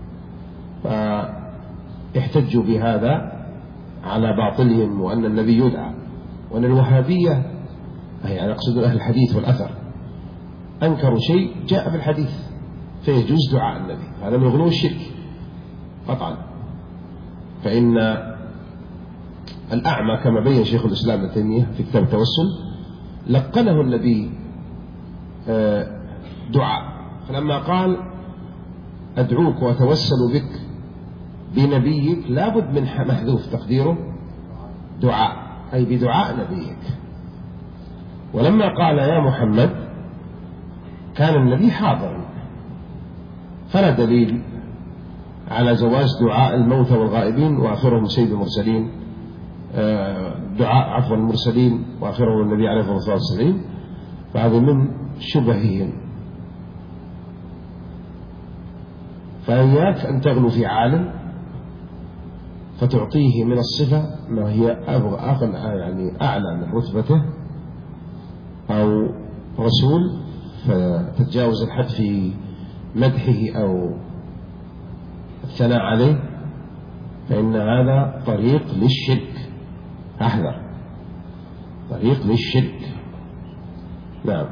فاحتجوا بهذا على باطلهم، وأن النبي يدعى، وأن الوهابية يعني أقصد أهل الحديث والأثر أنكروا شيء جاء في الحديث فيجوز دعاء النبي، هذا من غلو الشرك قطعا. فإن الأعمى كما بين شيخ الإسلام ابن تيمية في كتاب التوسل لقنه النبي دعاء، فلما قال أدعوك وأتوسل بك بنبيك لابد من محذوف تقديره دعاء، أي بدعاء نبيك. ولما قال يا محمد كان النبي حاضرا، فلا دليل على جواز دعاء الموتى والغائبين وآخرهم سيد المرسلين، دعاء عفوا المرسلين وآخرهم النبي عليه الصلاة والسلام، فهذا من شبههم. فإياك أن تغلو في عالم فتعطيه من الصفة ما هي أغلى يعني أعلى من رتبته، أو رسول فتتجاوز الحد في مدحه أو الثناء عليه، فإن هذا طريق للشرك، أحذر، طريق للشرك. نعم.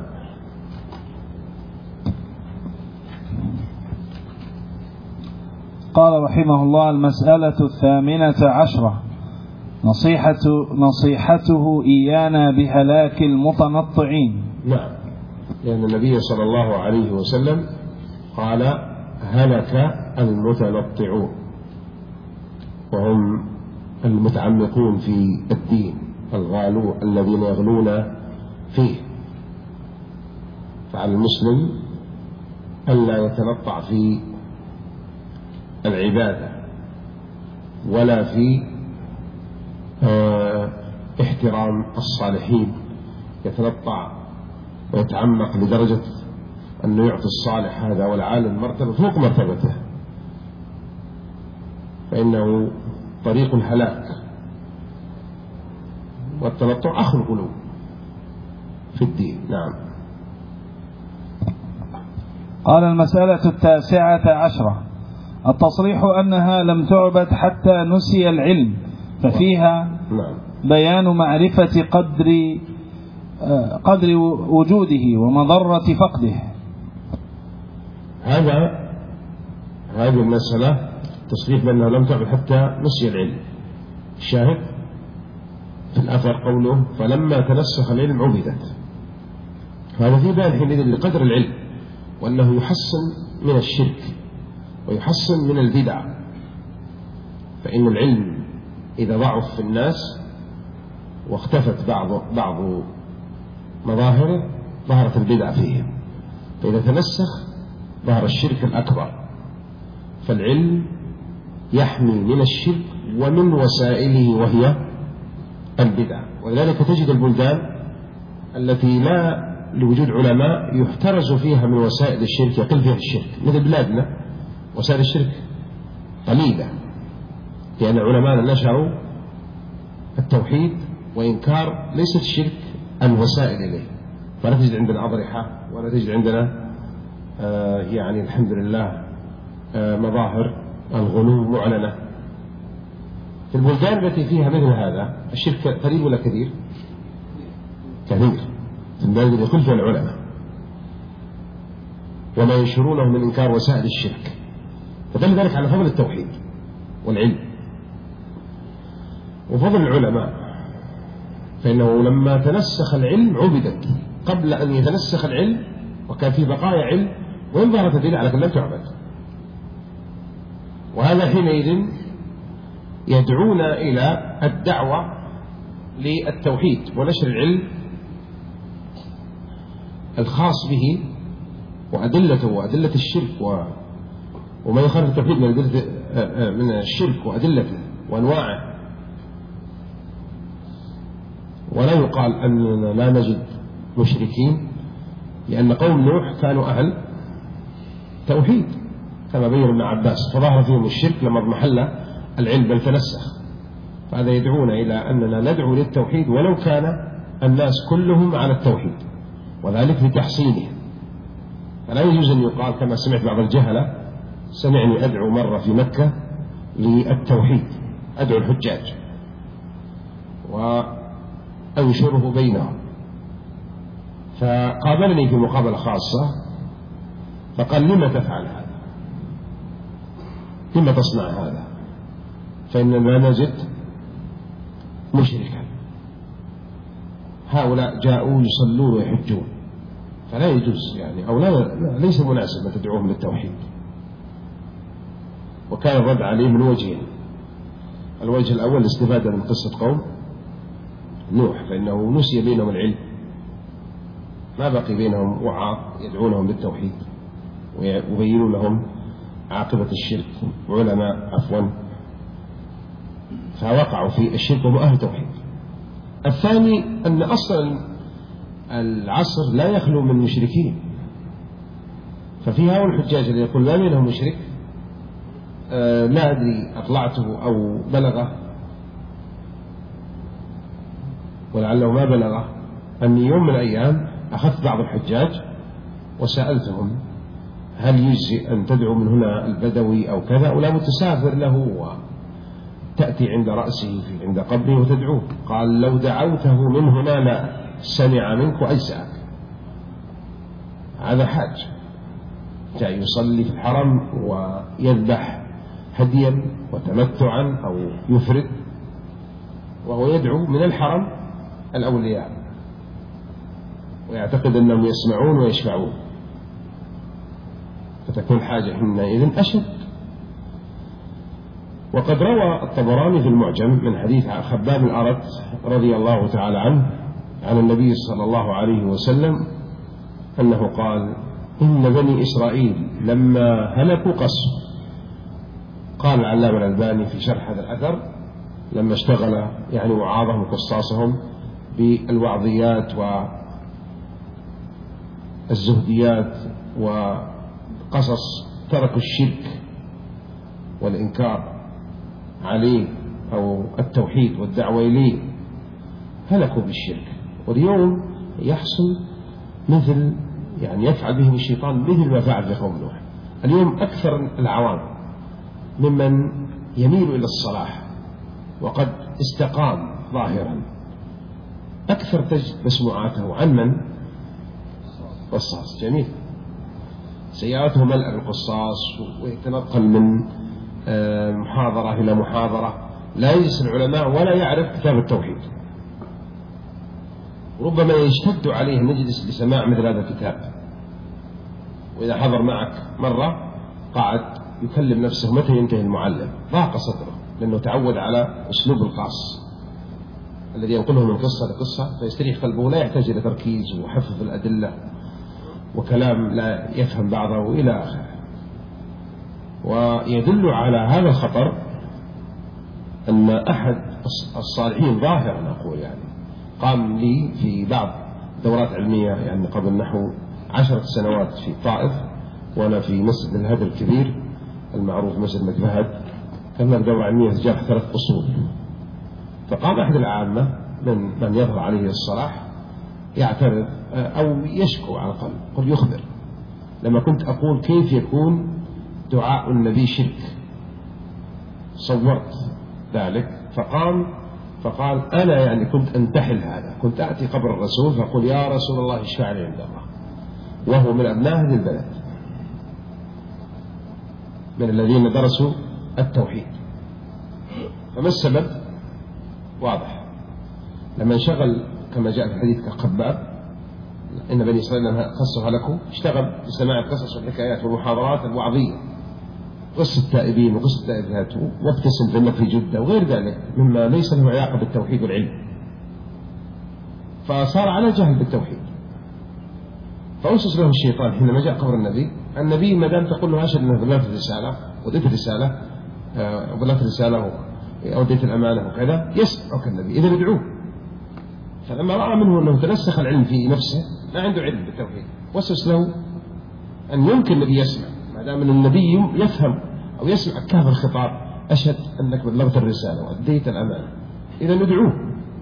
قال رحمه الله: المسألة الثامنة عشرة نصيحة نصيحته إيانا بهلاك المتنطعين. نعم، لأن النبي صلى الله عليه وسلم قال: هلك المتنطعون، وهم المتعمقون في الدين الغالو الذين يغلون فيه. فعلى المسلم ألا يتنطع في العبادة ولا في اه احترام الصالحين، يتنطع ويتعمق لدرجة أنه يعطي الصالح هذا والعالم مرتبة فوق مرتبته، فإنه طريق الهلاك. والتنطع أخو الغلو في الدين. نعم. قال: المسألة التاسعة عشرة التصريح أنها لم تعبد حتى نسي العلم، ففيها بيان معرفة قدر قدر وجوده ومضرة فقده. هذا هذه المسألة تصريح بأنها لم تعبد حتى نسي العلم. الشاهد في الأثر قوله: فلما تنسخ العلم عبدت. هذا في بيان حينئذ لقدر العلم، وأنه يحسن من الشرك ويحسن من البدع. فإن العلم إذا ضعف في الناس واختفت بعض بعض مظاهره ظهرت البدع فيهم، فإذا تنسخ ظهر الشرك الأكبر. فالعلم يحمي من الشرك ومن وسائله وهي البدع. ولذلك تجد البلدان التي لا لوجود علماء يحترز فيها من وسائل الشرك، يقل فيها الشرك، مثل بلادنا وسائل الشرك قليلة، لأن علماء نشروا التوحيد وإنكار ليست الشرك الوسائل إليه. فلا تجد عندنا أضرحة ولا تجد عندنا آه يعني الحمد لله آه مظاهر الغلو معلنة. في البلدان التي فيها مثل هذا الشرك قليل ولا كثير؟ كثير. في البلد التي يقل فيها العلماء وما ينشرونه من إنكار وسائل الشرك، فدل ذلك على فضل التوحيد والعلم وفضل العلماء. فإنه لما تنسخ العلم عبدت قبل أن يتنسخ العلم، وكان في بقايا علم وإن ظهرت البدع لكن لم تعبد. وهذا حينئذ يدعونا إلى الدعوة للتوحيد ونشر العلم الخاص به وأدلته وأدلة الشرك وما يخالف التوحيد من أدلة من الشرك وأدلته وأنواعه، ولا يقال أننا لا نجد مشركين، لأن قوم نوح كانوا أهل توحيد كما بين ابن عباس، فظهر فيهم الشرك لما اضمحل العلم بل تنسخ. فهذا يدعون إلى أننا ندعو للتوحيد ولو كان الناس كلهم على التوحيد، وذلك لتحصينه. فلا يجوز أن يقال كما سمعت بعض الجهلة: سمعني أدعو مرة في مكة للتوحيد، أدعو الحجاج وأنشره بينهم. فقابلني في مقابلة خاصة فقال: لما تفعل هذا؟ لما تصنع هذا؟ فإننا نجد مشركا، هؤلاء جاءوا يصلون ويحجون، فلا يجوز يعني، أو لا ليس مناسب أن تدعوهم للتوحيد. وكان الرد عليه من وجهين: الوجه الأول الاستفادة من قصة قوم نوح، فإنه نسي بينهم العلم، ما بقي بينهم وعاظ يدعونهم للتوحيد ويبينون لهم عاقبة الشرك، علماء عفوا، فوقعوا في الشرك وهم أهل توحيد. الثاني أن أصلا العصر لا يخلو من مشركين، ففي هؤلاء الحجاج الذي يقول ما منهم مشرك آه لا أدري أطلعته أو بلغه ولعله ما بلغه، أني يوم من الأيام أخذت بعض الحجاج وسألتهم: هل يجزي أن تدعو من هنا البدوي أو كذا، ولا متسافر له وتأتي عند رأسه في عند قبره وتدعوه؟ قال: لو دعوته من هنا لا سمع منك وأجزأك. هذا حاج جاء يصلي في الحرم ويذبح هديا وتمتعا أو يفرد، وهو يدعو من الحرم الأولياء ويعتقد أنهم يسمعون ويشفعون، فتكون حاجة حينئذ أشد. وقد روى الطبراني في المعجم من حديث خباب الأرت رضي الله تعالى عنه عن النبي صلى الله عليه وسلم أنه قال: إن بني إسرائيل لما هلكوا قصوا. قال العلامة الألباني في شرح هذا الأثر: لما اشتغل يعني وعاظهم وقصاصهم بالوعظيات والزهديات وقصص تركوا الشرك والإنكار عليه أو التوحيد والدعوة إليه، هلكوا بالشرك. واليوم يحصل مثل يعني يفعل بهم الشيطان مثل ما فعل بقوم نوح. اليوم أكثر العوام ممن يميل إلى الصلاح وقد استقام ظاهرا أكثر تجد مسموعاته عن من؟ قصاص. جميل. سيارته ملأ بالقصاص ويتنقل من محاضرة إلى محاضرة، لا يجلس العلماء ولا يعرف كتاب التوحيد. ربما يشتد عليه مجلس لسماع مثل هذا الكتاب، وإذا حضر معك مرة قاعد يكلم نفسه متى ينتهي المعلم، ضاق صدره لأنه تعود على أسلوب القاص الذي ينقله من قصة لقصة، فيستريح قلبه، لا يحتاج إلى تركيز وحفظ الأدلة وكلام لا يفهم بعضه إلى آخره. ويدل على هذا الخطر أن أحد الصالحين ظاهرا أقول يعني قام لي في بعض دورات علمية يعني قبل نحو عشرة سنوات في الطائف، وأنا في مسجد الهدى الكبير المعروف مسجد مكفهد، كان دورة علمية تجاه ثلاث أصول. فقام أحد العامة من من يظهر عليه الصلاح يعترض أو يشكو على الأقل، قل يخبر لما كنت أقول كيف يكون دعاء النبي شرك، صورت ذلك. فقام فقال: أنا يعني كنت أنتحل هذا، كنت أتي قبر الرسول فأقول: يا رسول الله اشفع لي عند الله، وهو من أبناء هذه البلد من الذين درسوا التوحيد. فما السبب؟ واضح. لما انشغل كما جاء في الحديث كخباب إن بني إسرائيل لما قصوا هلكوا، اشتغل بسماع القصص والحكايات والمحاضرات الوعظية، قصة التائبين وقصة التائبات وابتسم ذنك في جدة وغير ذلك مما ليس له علاقة بالتوحيد والعلم، فصار على جهل بالتوحيد. فأوسوس له الشيطان حينما جاء قبر النبي. النبي ما دام تقول له أشهد أنه بلغت الرسالة وضيف الرسالة بلغت الرسالة وأوديت الأمانة وكذا، يسمعك النبي إذا ندعوه. فلما رأى منه أنه تنسخ العلم في نفسه، ما عنده علم بالتوحيد، وسوس له أن يمكن النبي يسمع، ما دام أن النبي يفهم أو يسمع كهف الخطاب، أشهد أنك بلغت الرسالة وأديت الأمانة، إذا ندعوه.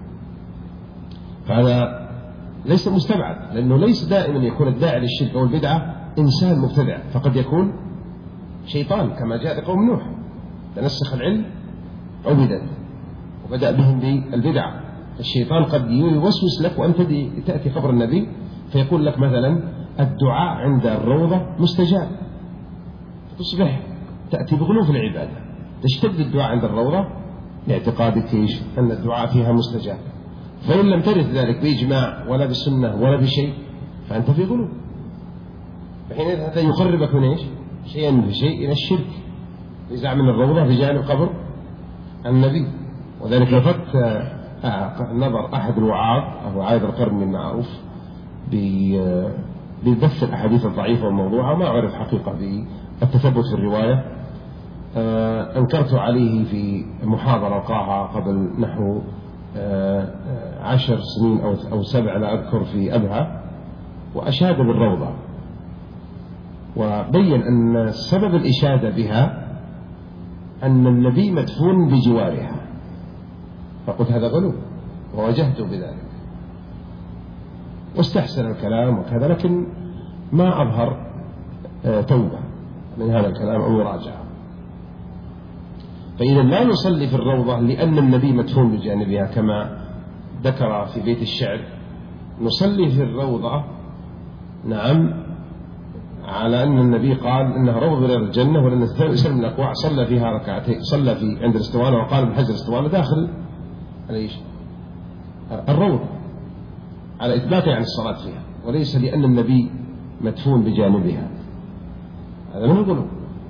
فهذا ليس مستبعد، لأنه ليس دائما يكون الداعي للشرك أو البدعة إنسان مبتدع، فقد يكون شيطان كما جاء لقوم نوح، تنسخ العلم عبدت وبدأ بهم بالبدعة. الشيطان قد يوسوس لك وأنت تأتي قبر النبي فيقول لك مثلا الدعاء عند الروضة مستجاب، تصبح تأتي بغلو في العبادة، تشتد الدعاء عند الروضة لاعتقادك إيش أن الدعاء فيها مستجاب. فإن لم ترد ذلك بإجماع ولا بالسنة ولا بشيء فأنت في غلو، فحين هذا يقربك من إيش شيئا بشيء إلى الشرك بزعم من الروضة بجانب قبر النبي. وذلك لفت نظر أحد الوعاظ أبو عايد القرني المعروف ببث الأحاديث الضعيفة والموضوعة، ما عرف حقيقة بالتثبت في الرواية. أنكرت عليه في محاضرة ألقاها قبل نحو عشر سنين أو سبع لا أذكر في أبها، وأشاد بالروضة وبين أن سبب الإشادة بها أن النبي مدفون بجوارها، فقلت هذا غلو وواجهته بذلك واستحسن الكلام وكذا، لكن ما أظهر توبة من هذا الكلام أو مراجعة. فإذا لا نصلي في الروضة لأن النبي مدفون بجانبها كما ذكر في بيت الشعر، نصلي في الروضة نعم على أن النبي قال إنها روضة من الجنة، ولأن الثالث من الأقواع صلى فيها ركعتين، صلى في عند الاسطوانة وقال بالحجر الاسطوانة داخل على الروضة على إثباته عن الصلاة فيها، وليس لأن النبي مدفون بجانبها. هذا من الغلو،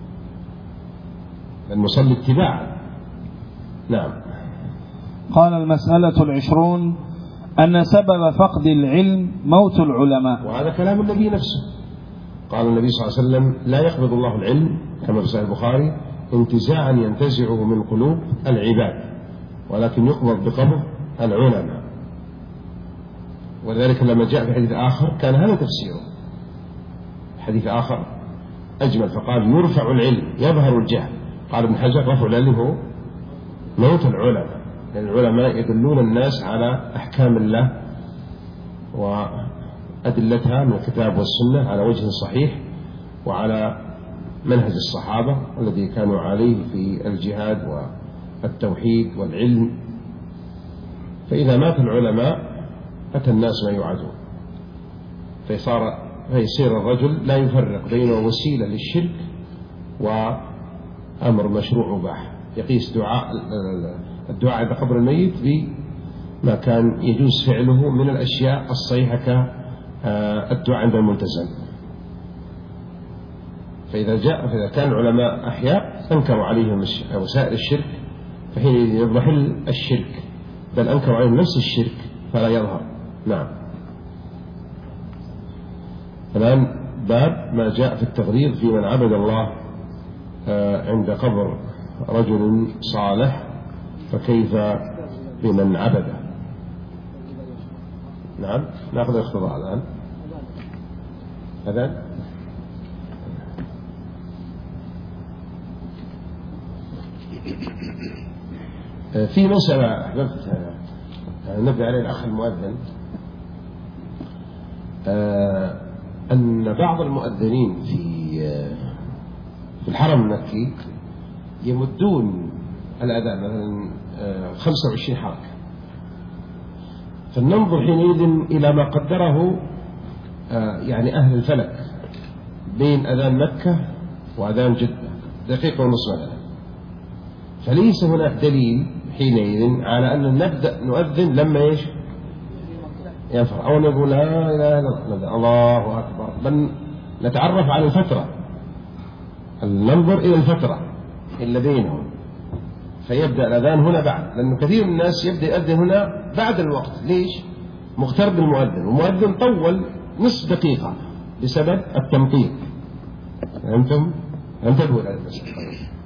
المصلي اتباعا. نعم. قال المسألة العشرون أن سبب فقد العلم موت العلماء، وهذا كلام النبي نفسه. قال النبي صلى الله عليه وسلم لا يقبض الله العلم كما في صحيح البخاري انتزاعا ينتزعه من قلوب العباد، ولكن يقبض بقبض العلماء. ولذلك لما جاء في حديث آخر كان هذا تفسيره، حديث آخر أجمل فقال يرفع العلم يظهر الجهل. قال ابن حجر رفع العلم هو موت العلماء، لأن العلماء يدلون الناس على أحكام الله وأدلتها من الكتاب والسنة على وجه صحيح وعلى منهج الصحابة الذي كانوا عليه في الجهاد والتوحيد والعلم. فإذا مات العلماء أتى الناس ما يوعدون، فيصار فيصير الرجل لا يفرق بين وسيلة للشرك وأمر مشروع مباح، يقيس دعاء الدعاء عند قبر الميت بما كان يجوز فعله من الأشياء الصحيحة كالدعاء عند الملتزم. فإذا جاء فإذا كان العلماء أحياء أنكروا عليهم وسائل الشرك فحين يضحل الشرك، بل أنكروا عليهم نفس الشرك فلا يظهر. نعم. الآن باب ما جاء في التغريض في من عبد الله عند قبر رجل صالح، فكيف بمن عبده؟ نعم. نأخذ الاختبار الآن. هذا في مسألة أحببت نبي عليه الأخ المؤذن، أن بعض المؤذنين في في الحرم المكي يمدون الأذان مثلا خمسة وعشرين حركة، فلننظر حينئذ إلى ما قدره يعني أهل الفلك بين أذان مكة وأذان جدة دقيقة ونصف مثلا، فليس هناك دليل حينئذ على أن نبدأ نؤذن لما إيش ينفر أو نقول لا إله إلا الله الله أكبر، بل نتعرف على الفترة، ننظر إلى الفترة اللي بينهم، فيبدأ الأذان هنا بعد، لأنه كثير من الناس يبدأ يؤذن هنا بعد الوقت. ليش؟ مقترب المؤذن، والمؤذن طول نصف دقيقة بسبب التمطيط. أنتم أنتبهوا لهذا المسألة.